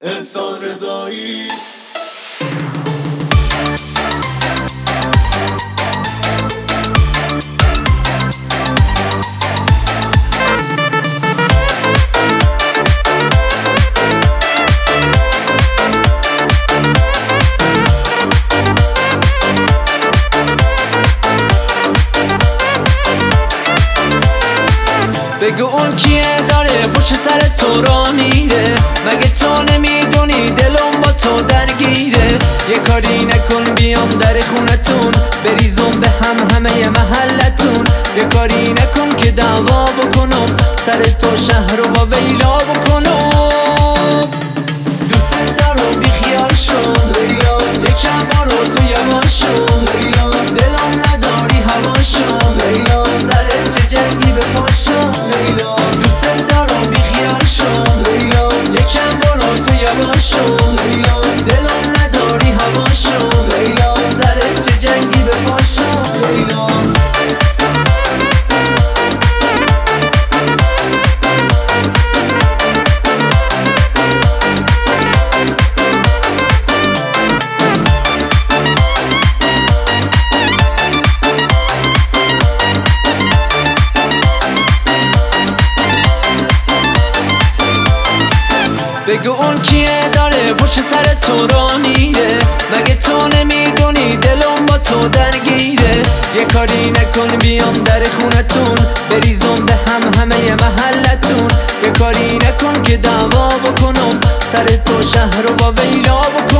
انسان رضایی. بگو اون کیه داره پشت سر تو را میره؟ مگه تو نمیدونی دلم با تو درگیره؟ یه کاری نکن بیام در خونتون بریزم به همه محلتون. یه کاری نکن که دعوا بکنم سر تو شهر رو با ویلا بکنم. دوست دارم بی خیال شم یکم بارو تو یوان شم دلم نداری هوا شم سر چه جنگی به پاشم. دوست دارم بی خیال شم یکم بارو تو یوان شم دلم نداری هوا شم سر چه جنگی به پاشم. بگو اون کیه داره پشت سر تو را میره؟ مگه تو نمیدونی دلم با تو درگیره؟ یه کاری نکن بیام در خونتون بریزم به همه محلتون. یه کاری نکن که دعوا بکنم سر تو شهر رو با ویلا بکنم.